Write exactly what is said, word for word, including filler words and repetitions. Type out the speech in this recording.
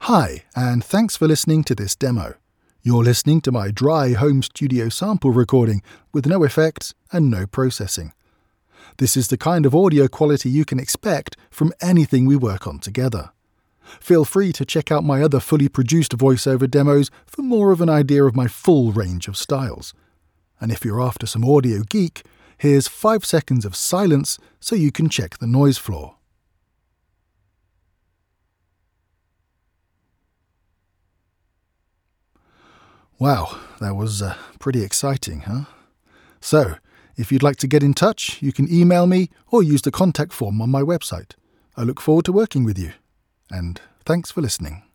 Hi, and thanks for listening to this demo. You're listening to my dry home studio sample recording with no effects and no processing. This is the kind of audio quality you can expect from anything we work on together. Feel free to check out my other fully produced voiceover demos for more of an idea of my full range of styles. And if you're after some audio geek, here's five seconds of silence so you can check the noise floor. Wow, that was uh, pretty exciting, huh? So, if you'd like to get in touch, you can email me or use the contact form on my website. I look forward to working with you. And thanks for listening.